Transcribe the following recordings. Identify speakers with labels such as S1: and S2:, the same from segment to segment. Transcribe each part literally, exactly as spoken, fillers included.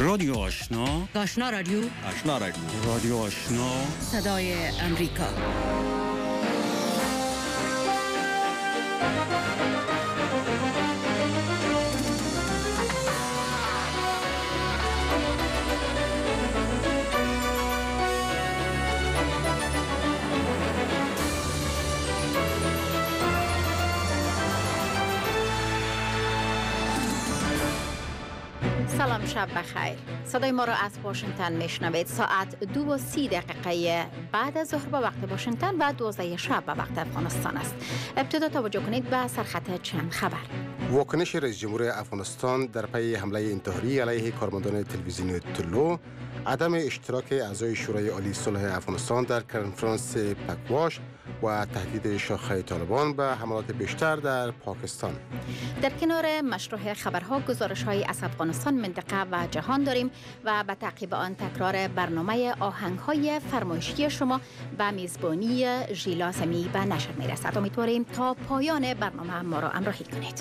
S1: رادیو آشنا،
S2: آشنا رادیو،
S1: آشنا رادیو، رادیو آشنا،
S2: صدای امریکا.
S3: سلام، شب بخیر. صدای ما را از واشنگتن میشنوید. ساعت دو و سی دقیقه بعد از ظهر به وقت واشنگتن و دوازده شب به وقت افغانستان است. ابتدا توجه کنید به سرخط چند خبر.
S4: واکنش رئیس جمهور افغانستان در پی حمله انتحاری علیه کارمندان تلویزیون طلوع، عدم اشتراک اعضای شورای عالی صلح افغانستان در کنفرانس پکواش و تهدید شاخه طالبان به حملات بیشتر در پاکستان.
S3: در کنار مشروع خبرها گزارش‌های از افغانستان، منطقه و جهان داریم و به تعقیب آن تکرار برنامه آهنگ‌های فرمایشی شما به میزبانی ژیلا سمی به نشر می‌رسد. امیدواریم تا پایان برنامه ما را همراهی کنید.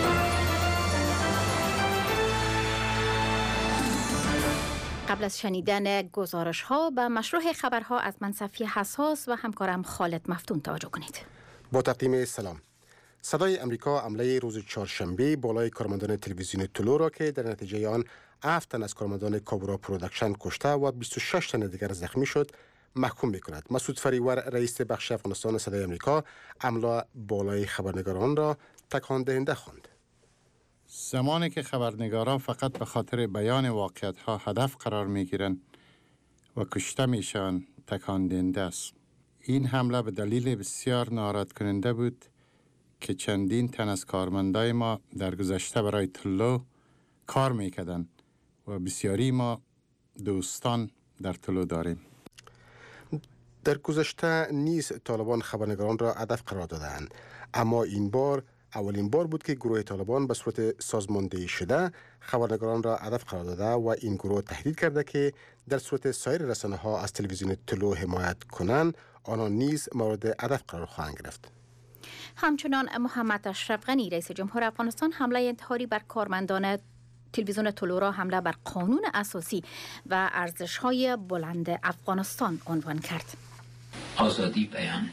S3: قبل از شنیدن گزارش ها به مشروع خبرها از من صفیه حساس و همکارم خالد مفتون توجه کنید.
S4: با تقدیم سلام. صدای امریکا حمله روز چهارشنبه بالای کارمندان تلویزیون طلوع را که در نتیجه آن هفت تن از کارمندان کابورا پروداکشن کشته و بیست و شش تن دیگر زخمی شد محکوم می‌کند. مسعود فریور، رئیس بخش افغانستان صدای امریکا، حمله بالای خبرنگاران را تکان دهنده خواند.
S5: زمانی که خبرنگاران فقط به خاطر بیان واقعیت‌ها هدف قرار می‌گیرند و کشته میشن، تکان دهنده است. این حمله به دلیل بسیار ناراحت کننده بود که چندین تن از کارمندای ما در گذشته برای طلوع کار می‌کردند و بسیاری ما دوستان در طلوع داریم.
S4: در گذشته نیز طالبان خبرنگاران را هدف قرار دادند، اما این بار اولین بار بود که گروه طالبان به صورت سازماندهی شده خبرنگاران را هدف قرار داده و این گروه تهدید کرده که در صورت سایر رسانه‌ها از تلویزیون طلوع حمایت کنند، آنان نیز مورد هدف قرار خواهند گرفت.
S3: همچنان محمد اشرف غنی، رئیس جمهور افغانستان، حمله انتحاری بر کارمندان تلویزیون طلوع را حمله بر قانون اساسی و ارزش‌های بلند افغانستان عنوان کرد.
S6: آزادی بیان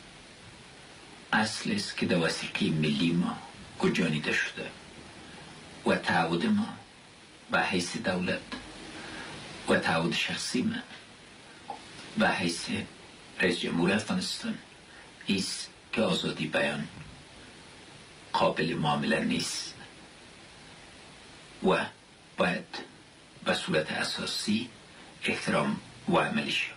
S6: اصل است که در وثیقه ملی ما گنجانیده شده و تعهد ما به حیث دولت و تعهد شخصی من به حیث رئیس جمهور افغانستان است که آزادی بیان قابل معامله نیست و باید به صورت اساسی احترام و عملی شد.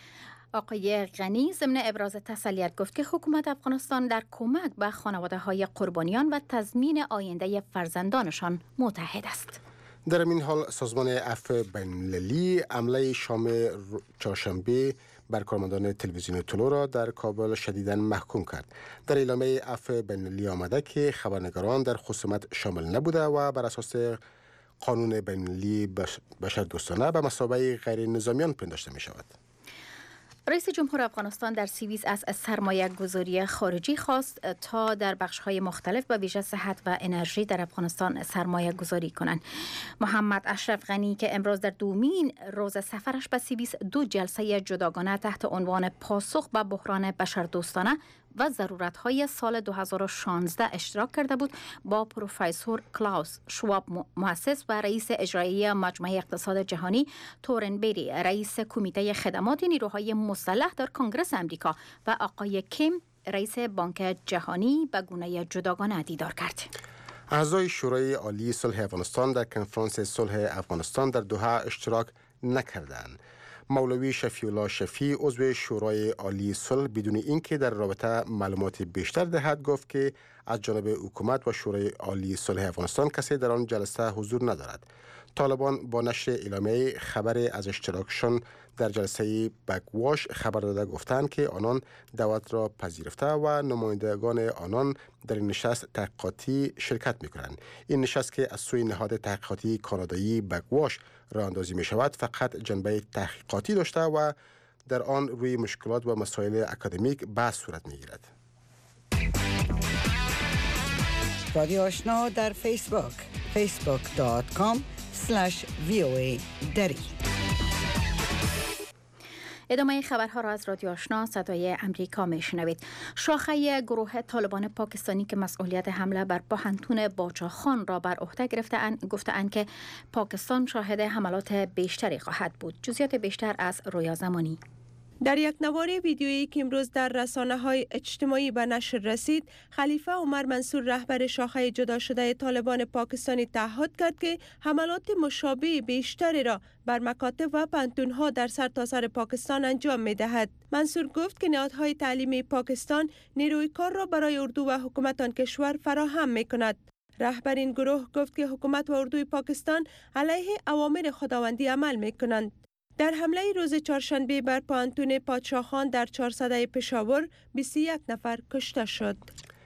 S3: آقای غنی ضمن ابراز تسلیت گفت که حکومت افغانستان در کمک به خانواده‌های قربانیان و تضمین آینده فرزندانشان متحد است.
S4: در این حال سازمان عفو بین‌المللی حمله شام چهارشنبه بر کارمندان تلویزیون طلوع را در کابل شدیداً محکوم کرد. در اعلامیه عفو بین‌المللی آمده که خبرنگاران در خصومت شامل نبوده و بر اساس قانون بین‌المللی بشردوستانه به مثابه غیر نظامیان پنداشته می شود.
S3: رئیس جمهور افغانستان در سوئیس از سرمایه گذاری خارجی خواست تا در بخش‌های مختلف به ویژه صحت و انرژی در افغانستان سرمایه گذاری کنند. محمد اشرف غنی که امروز در دومین روز سفرش به سوئیس دو جلسه جداگانه تحت عنوان پاسخ به بحران بشردوستانه و ضرورت‌های سال دو هزار و شانزده اشتراک کرده بود، با پروفسور کلاوس شواب، مؤسس و رئیس اجرایی مجمع اقتصاد جهانی، تورن بری، رئیس کمیته خدمات نیروهای مسلح در کنگره امریکا، و آقای کیم، رئیس بانک جهانی، به گونه جداگانه دیدار کرد.
S4: اعضای شورای عالی صلح افغانستان در کنفرانس صلح افغانستان در دوحه اشتراک نکردند. مولوی شفیع الله شفیع، عضو شورای عالی صلح، بدون اینکه در رابطه معلومات بیشتر دهد، گفت که از جانب حکومت و شورای عالی صلح افغانستان کسی در آن جلسه حضور ندارد. طالبان با نشر اعلامیه خبر از اشتراکشان در جلسه بکواش خبر داده گفتند که آنان دعوت را پذیرفته و نمایندگان آنان در این نشست تحقیقاتی شرکت می‌کنند. این نشست که از سوی نهاد تحقیقاتی کانادایی بکواش راه اندازی می شود فقط جنبه تحقیقاتی داشته و در آن روی مشکلات و مسائل اکادمیک بحث صورت می گیرد.
S2: رادیو آشنا در فیسبوک فیسبوک دات کام اسلش وی او ای دری.
S3: ادامه خبرها را از رادیو آشنا صدای امریکا میشنوید. شاخه گروه طالبان پاکستانی که مسئولیت حمله بر پاهنتون باچاخان را بر عهده گرفته‌اند گفته‌اند که پاکستان شاهد حملات بیشتری خواهد بود. جزئیات بیشتر از رویا زمانی.
S7: در یک نوار ویدیویی که امروز در رسانه‌های اجتماعی به نشر رسید، خلیفه عمر منصور رهبر شاخه جدا شده طالبان پاکستانی تعهد کرد که حملات مشابه بیشتری را بر مکاتب و پانتون‌ها در سرتاسر پاکستان انجام می‌دهد. منصور گفت که نهادهای تعلیمی پاکستان نیروی کار را برای اردو و حکومت آن کشور فراهم می‌کند. رهبر این گروه گفت که حکومت و اردوی پاکستان علیه اوامر خداوندی عمل می‌کنند. در حمله روز چهارشنبه بر پانتون پادشاهان در چهارصده پشاور بیست و یک نفر کشته شد.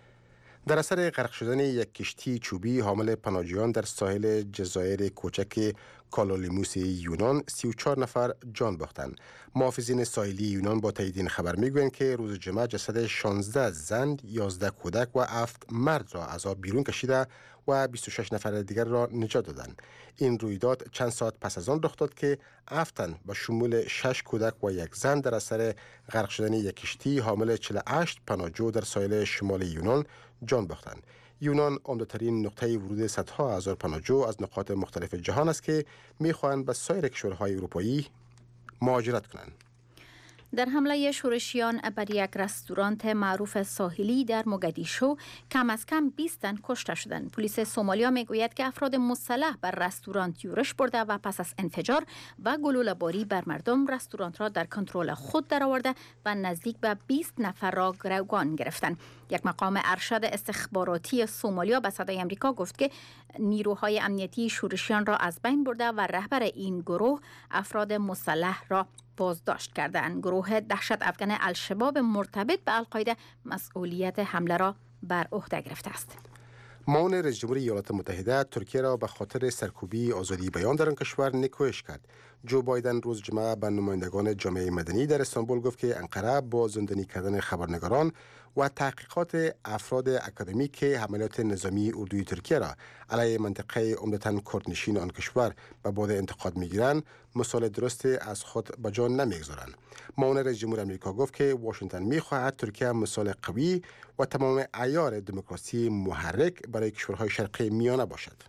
S4: در اثر غرق شدن یک کشتی چوبی حامل پناهجویان در ساحل جزایر کوچک کالالیموس یونان سی و چهار نفر جان باختند. محافظین ساحلی یونان با تایید این خبر میگویند که روز جمعه جسد شانزده زن، یازده کودک و هفت مرد را از آب بیرون کشیده و بیست و شش نفر دیگر را نجات دادند. این رویداد چند ساعت پس از آن رخ داد که هفت تن با شمول شش کودک و یک زن در اثر غرق شدن یک کشتی حامل چهل و هشت پناهجو در ساحل شمال یونان جان باختند. یونان عمده‌ترین نقطه ورود صدها هزار پناهجو از نقاط مختلف جهان است که می‌خواهند به سایر کشورهای اروپایی مهاجرت کنند.
S3: در حمله شورشیان بر یک رستوران معروف ساحلی در موگادیشو کم از کم بیست تن کشته شدند. پلیس سومالیا میگوید که افراد مسلح بر رستوران یورش برده و پس از انفجار و گلوله‌باری بر مردم رستوران را در کنترل خود درآورده و نزدیک به بیست نفر را گروگان گرفتند. یک مقام ارشد استخباراتی سومالیا به صدای آمریکا گفت که نیروهای امنیتی شورشیان را از بین برده و رهبر این گروه افراد مسلح را بازداشت کردند. گروه دهشت افغان الشباب مرتبط به القاعده مسئولیت حمله را بر عهده گرفته است.
S4: معاون رئیس جمهور ایالات متحده ترکیه را به خاطر سرکوبی آزادی بیان در آن کشور نیکویش کرد. جو بایدن روز جمعه به نمایندگان جامعه مدنی در استانبول گفت که انقره با زندانی کردن خبرنگاران و تحقیقات افراد اکادمیک حملات نظامی اردوی ترکیه را علیه منطقه عمدتاً کردنشین آن کشور به باد انتقاد میگیرند، مثال درست از خود به جا نمیگذارند. معاون رئیس جمهور آمریکا گفت که واشنگتن میخواهد ترکیه مثال قوی و تمام عیار دموکراسی محرک برای کشورهای شرقی میانه باشد.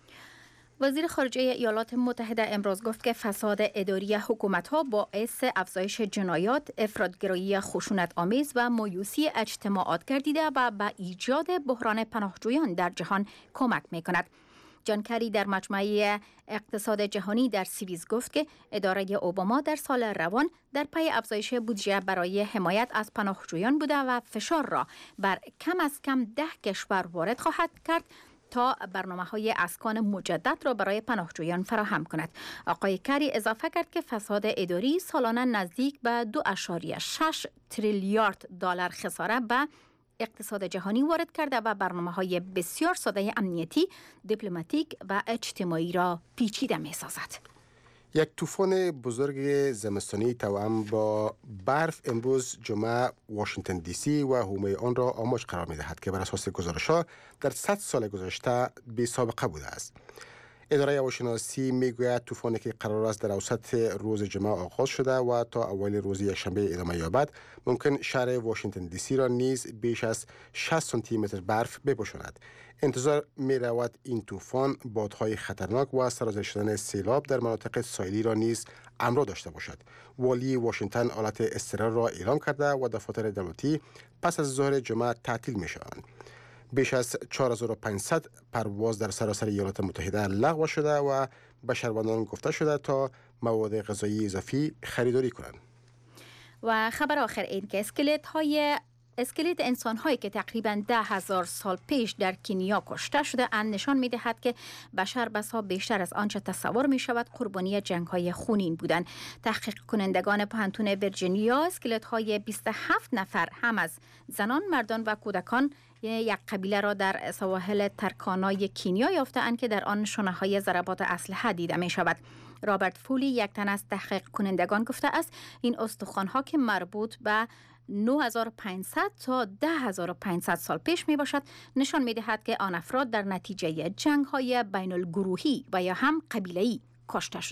S3: وزیر خارجه ایالات متحده امروز گفت که فساد اداری حکومت‌ها باعث افزایش جنایات، افراط‌گرایی خشونت آمیز و مایوسی اجتماعات گردیده و به ایجاد بحران پناهجویان در جهان کمک می‌کند. جان کری در مجمع اقتصاد جهانی در سوئیس گفت که اداره اوباما در سال روان در پی افزایش بودجه برای حمایت از پناهجویان بوده و فشار را بر کم از کم ده کشور وارد خواهد کرد تا برنامه‌های اسکان مجدد را برای پناهجویان فراهم کند. آقای کری اضافه کرد که فساد اداری سالانه نزدیک به دو اشاریه شش تریلیارد دلار خساره به اقتصاد جهانی وارد کرده و برنامه‌های بسیار ساده امنیتی، دیپلماتیک و اجتماعی را پیچیده می‌سازد.
S4: یک طوفان بزرگ زمستانی توأم با برف امروز جمعه واشنگتن دی سی و حومه آن را آماج قرار می‌دهد که بر اساس گزارش‌ها در صد سال گذشته بی سابقه بوده است. اداره هواشناسی میگوید طوفانی که قرار است در اوسط روز جمعه آغاز شده و تا اوایل روز یکشنبه ادامه یابد، ممکن شهر واشنگتن دی سی را نیز بیش از شصت سانتی متر برف بپوشاند. انتظار می رود این طوفان بادهای خطرناک و سرازیر شدن سیلاب در مناطق ساحلی را نیز همراه داشته باشد. والی واشنگتن حالت اضطرار را اعلام کرده و دفاتر دولتی پس از ظهر جمعه تعطیل می شوند. بیش از چهار هزار و پانصد پرواز در سراسر ایالات متحده لغو شده و به شهروندان گفته شده تا مواد غذایی اضافی خریداری کنند.
S3: و خبر آخر این که اسکلت های اسکلت انسان هایی که تقریباً ده هزار سال پیش در کنیا کشته شده اند نشان می دهد که بشر بسا بیشتر از آنچه تصور می شود قربانی جنگ های خونین بودند. تحقیق کنندگان پانتون ویرجینیا اسکلت های بیست و هفت نفر هم از زنان، مردان و کودکان یک قبیله را در سواحل ترکانای کنیا یافته‌اند که در آن شانه‌های ضربات اسلحه دیده می شود. رابرت فولی یک تن از تحقیق کنندگان گفته است این استخوان‌ها که مربوط به نه هزار و پانصد تا ده هزار و پانصد سال پیش می باشد، نشان می دهد که آن افراد در نتیجه جنگ های بین الگروهی و یا هم قبیله‌ای کشته شدند.